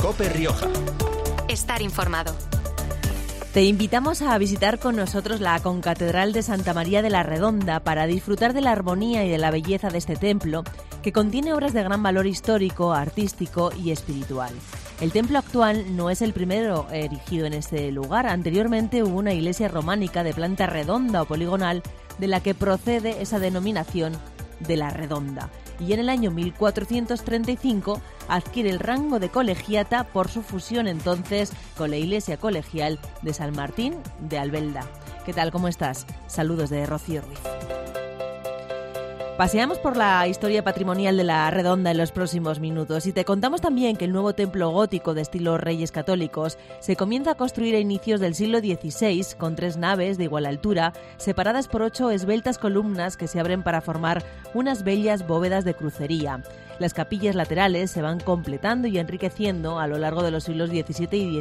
COPE Rioja. Estar informado. Te invitamos a visitar con nosotros la concatedral de Santa María de la Redonda para disfrutar de la armonía y de la belleza de este templo, que contiene obras de gran valor histórico, artístico y espiritual. El templo actual no es el primero erigido en este lugar. Anteriormente hubo una iglesia románica de planta redonda o poligonal, de la que procede esa denominación de la Redonda. Y en el año 1435 adquiere el rango de colegiata por su fusión entonces con la iglesia colegial de San Martín de Albelda. ¿Qué tal? ¿Cómo estás? Saludos de Rocío Ruiz. Paseamos por la historia patrimonial de la Redonda en los próximos minutos y te contamos también que el nuevo templo gótico de estilo Reyes Católicos se comienza a construir a inicios del siglo XVI con 3 naves de igual altura, separadas por 8 esbeltas columnas que se abren para formar unas bellas bóvedas de crucería. Las capillas laterales se van completando y enriqueciendo a lo largo de los siglos XVI y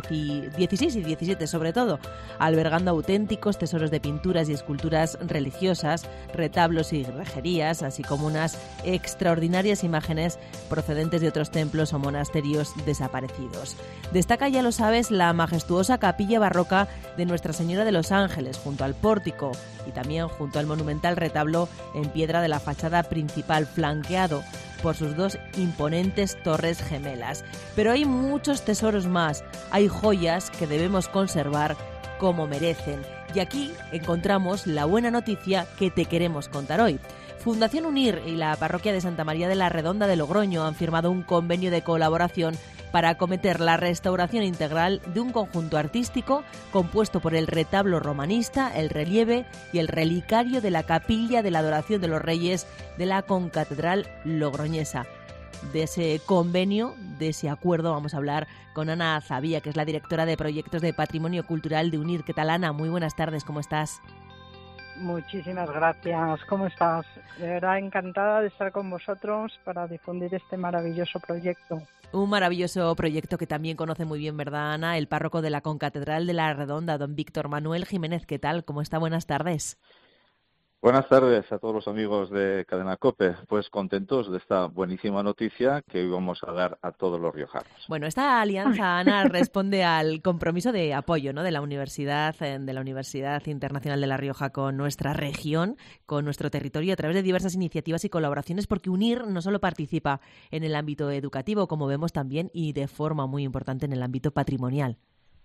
XVII sobre todo, albergando auténticos tesoros de pinturas y esculturas religiosas, retablos y rejerías, así como unas extraordinarias imágenes procedentes de otros templos o monasterios desaparecidos. Destaca, ya lo sabes, la majestuosa capilla barroca de Nuestra Señora de los Ángeles junto al pórtico y también junto al monumental retablo en piedra de la fachada principal, flanqueado por sus 2 imponentes torres gemelas. Pero hay muchos tesoros más, hay joyas que debemos conservar como merecen. Y aquí encontramos la buena noticia que te queremos contar hoy. Fundación UNIR y la parroquia de Santa María de la Redonda de Logroño han firmado un convenio de colaboración para acometer la restauración integral de un conjunto artístico compuesto por el retablo romanista, el relieve y el relicario de la capilla de la Adoración de los Reyes de la concatedral logroñesa. De ese convenio, de ese acuerdo, vamos a hablar con Ana Azabía, que es la directora de proyectos de patrimonio cultural de UNIR. ¿Qué tal, Ana? Muy buenas tardes, ¿cómo estás? Muchísimas gracias. ¿Cómo estás? De verdad encantada de estar con vosotros para difundir este maravilloso proyecto. Un maravilloso proyecto que también conoce muy bien, ¿verdad, Ana? El párroco de la concatedral de la Redonda, don Víctor Manuel Jiménez. ¿Qué tal? ¿Cómo está? Buenas tardes. Buenas tardes a todos los amigos de Cadena COPE. Pues contentos de esta buenísima noticia que hoy vamos a dar a todos los riojanos. Bueno, esta alianza, Ana, responde al compromiso de apoyo, ¿no?, de la Universidad Internacional de La Rioja con nuestra región, con nuestro territorio, a través de diversas iniciativas y colaboraciones, porque UNIR no solo participa en el ámbito educativo, como vemos también, y de forma muy importante en el ámbito patrimonial.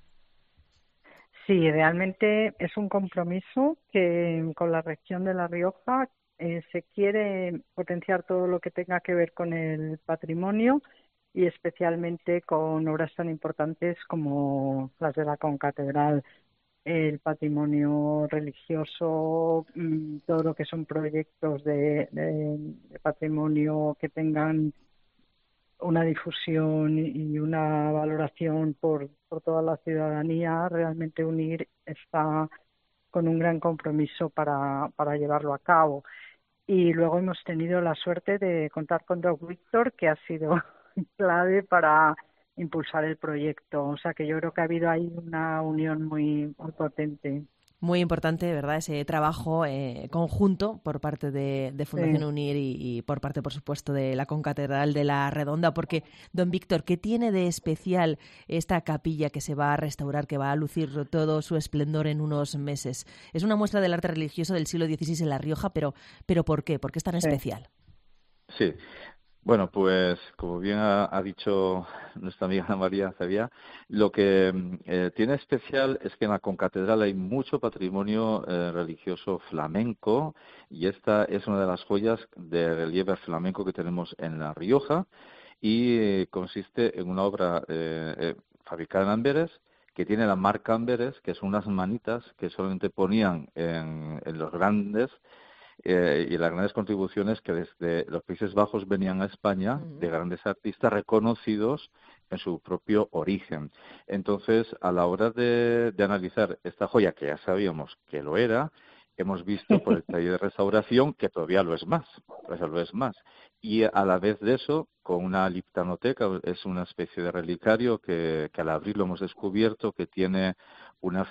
Sí, realmente es un compromiso que con la región de La Rioja se quiere potenciar todo lo que tenga que ver con el patrimonio y especialmente con obras tan importantes como las de la concatedral, el patrimonio religioso, todo lo que son proyectos de patrimonio que tengan una difusión y una valoración por toda la ciudadanía. Realmente UNIR está con un gran compromiso para llevarlo a cabo. Y luego hemos tenido la suerte de contar con don Víctor, que ha sido clave para impulsar el proyecto. O sea que yo creo que ha habido ahí una unión muy, muy potente. Muy importante, ¿verdad?, ese trabajo conjunto por parte de Fundación UNIR y por parte, por supuesto, de la concatedral de la Redonda, porque, don Víctor, ¿qué tiene de especial esta capilla que se va a restaurar, que va a lucir todo su esplendor en unos meses? Es una muestra del arte religioso del siglo XVI en La Rioja, pero ¿por qué? ¿Por qué es tan especial? Sí. Bueno, pues como bien ha dicho nuestra amiga Ana María Azabía, lo que tiene especial es que en la concatedral hay mucho patrimonio religioso flamenco y esta es una de las joyas de relieve flamenco que tenemos en La Rioja y consiste en una obra fabricada en Amberes que tiene la marca Amberes, que son unas manitas que solamente ponían en los grandes y las grandes contribuciones que desde los Países Bajos venían a España de grandes artistas reconocidos en su propio origen. Entonces, a la hora de analizar esta joya, que ya sabíamos que lo era, hemos visto por el taller de restauración que todavía lo es más, y a la vez de eso, con una liptanoteca, es una especie de relicario que al abrirlo hemos descubierto que tiene una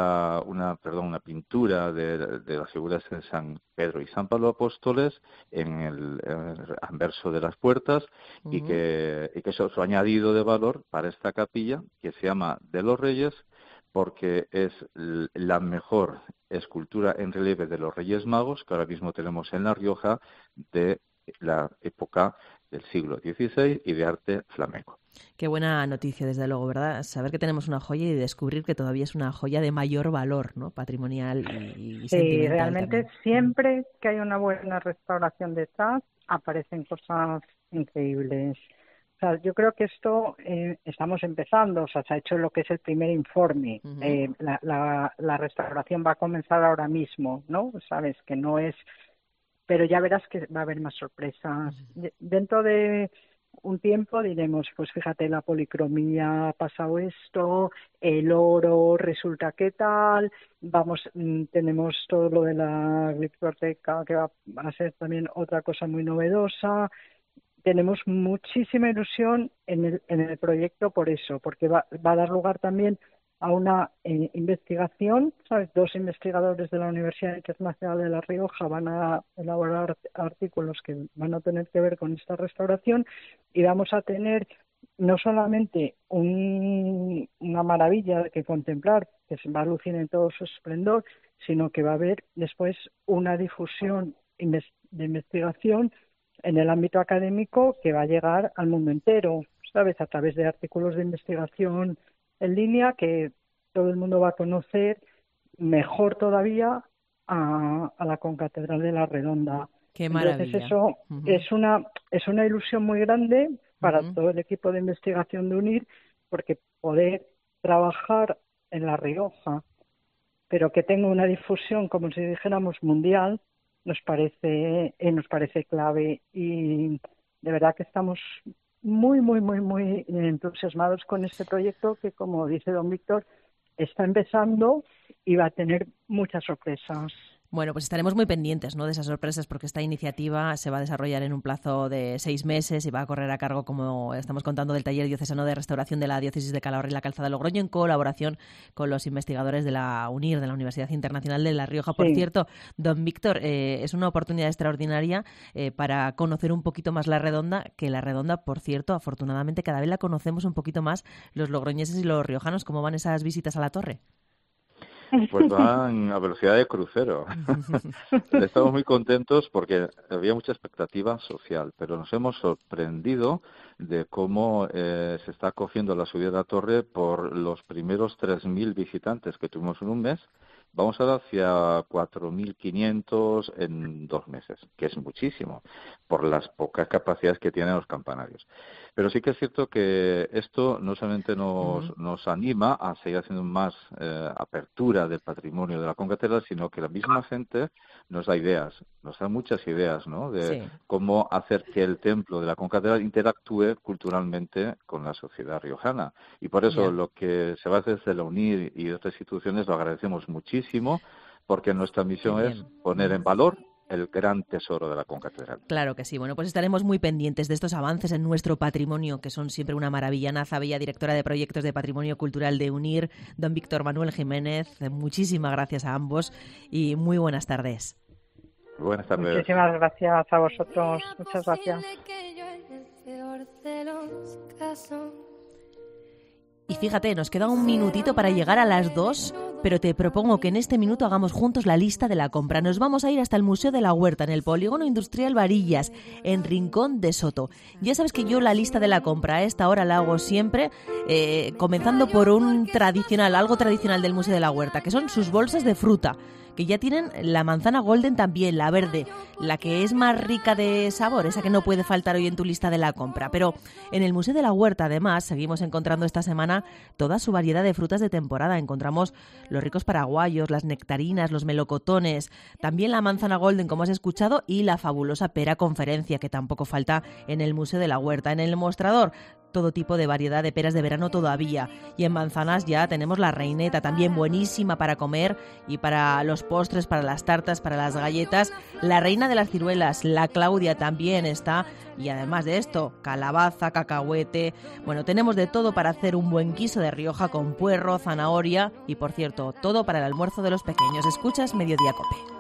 pintura de las figuras de San Pedro y San Pablo Apóstoles en el anverso de las puertas, y que eso es su añadido de valor para esta capilla, que se llama de los Reyes, porque es la mejor escultura en relieve de los Reyes Magos que ahora mismo tenemos en La Rioja, de la época del siglo XVI y de arte flamenco. Qué buena noticia, desde luego, ¿verdad? Saber que tenemos una joya y descubrir que todavía es una joya de mayor valor, ¿no? Patrimonial y sentimental. Sí, realmente también. siempre que hay una buena restauración detrás, aparecen cosas increíbles. O sea, yo creo que esto estamos empezando, o sea, se ha hecho lo que es el primer informe. La restauración va a comenzar ahora mismo, ¿no? Sabes que no es, pero ya verás que va a haber más sorpresas. Dentro de un tiempo diremos, pues fíjate, la policromía ha pasado esto, el oro resulta que tal, tenemos todo lo de la gliptoteca, que va a ser también otra cosa muy novedosa. Tenemos muchísima ilusión en el proyecto por eso, porque va a dar lugar también a una investigación, ¿sabes? 2 investigadores de la Universidad Internacional de La Rioja van a elaborar artículos que van a tener que ver con esta restauración, y vamos a tener no solamente una maravilla que contemplar, que se va a lucir en todo su esplendor, sino que va a haber después una difusión de investigación en el ámbito académico que va a llegar al mundo entero, ¿sabes? A través de artículos de investigación en línea que todo el mundo va a conocer mejor todavía a la Concatedral de La Redonda. Qué maravilla. Entonces eso es una ilusión muy grande para todo el equipo de investigación de UNIR, porque poder trabajar en La Rioja, pero que tenga una difusión, como si dijéramos, mundial, nos parece clave, y de verdad que estamos muy, muy, muy, muy entusiasmados con este proyecto que, como dice don Víctor, está empezando y va a tener muchas sorpresas. Bueno, pues estaremos muy pendientes, ¿no?, de esas sorpresas, porque esta iniciativa se va a desarrollar en un plazo de 6 meses y va a correr a cargo, como estamos contando, del Taller Diocesano de Restauración de la Diócesis de Calahorra y la Calzada de Logroño, en colaboración con los investigadores de la UNIR, de la Universidad Internacional de La Rioja. Por cierto, don Víctor, es una oportunidad extraordinaria para conocer un poquito más La Redonda, que La Redonda, por cierto, afortunadamente cada vez la conocemos un poquito más los logroñeses y los riojanos. ¿Cómo van esas visitas a la torre? Pues van a velocidad de crucero. Estamos muy contentos porque había mucha expectativa social, pero nos hemos sorprendido de cómo se está acogiendo la subida de la torre por los primeros 3.000 visitantes que tuvimos en un mes. Vamos ahora hacia 4.500 en 2 meses, que es muchísimo, por las pocas capacidades que tienen los campanarios. Pero sí que es cierto que esto no solamente nos anima a seguir haciendo más apertura del patrimonio de la concatedral, sino que la misma gente nos da ideas, nos da muchas ideas, ¿no?, de cómo hacer que el templo de la concatedral interactúe culturalmente con la sociedad riojana. Y por eso lo que se va a hacer desde la UNIR y otras instituciones lo agradecemos muchísimo, porque nuestra misión es poner en valor el gran tesoro de la concatedral. Claro que sí. Bueno, pues estaremos muy pendientes de estos avances en nuestro patrimonio, que son siempre una maravilla. Naza Bella, directora de Proyectos de Patrimonio Cultural de UNIR, don Víctor Manuel Jiménez, muchísimas gracias a ambos y muy buenas tardes. Buenas tardes. Muchísimas gracias a vosotros. Muchas gracias. Y fíjate, nos queda un minutito para llegar a las 2, pero te propongo que en este minuto hagamos juntos la lista de la compra. Nos vamos a ir hasta el Museo de la Huerta, en el Polígono Industrial Varillas, en Rincón de Soto. Ya sabes que yo la lista de la compra a esta hora la hago siempre, comenzando por algo tradicional del Museo de la Huerta, que son sus bolsas de fruta, que ya tienen la manzana golden también, la verde, la que es más rica de sabor, esa que no puede faltar hoy en tu lista de la compra. Pero en el Museo de la Huerta, además, seguimos encontrando esta semana toda su variedad de frutas de temporada. Encontramos los ricos paraguayos, las nectarinas, los melocotones, también la manzana golden, como has escuchado, y la fabulosa pera conferencia, que tampoco falta en el Museo de la Huerta. En el mostrador, todo tipo de variedad de peras de verano todavía. Y en manzanas ya tenemos la reineta, también buenísima para comer y para los postres, para las tartas, para las galletas. La reina de las ciruelas, la Claudia, también está. Y además de esto, calabaza, cacahuete. Bueno, tenemos de todo para hacer un buen guiso de Rioja con puerro, zanahoria y, por cierto, todo para el almuerzo de los pequeños. Escuchas Mediodía Cope.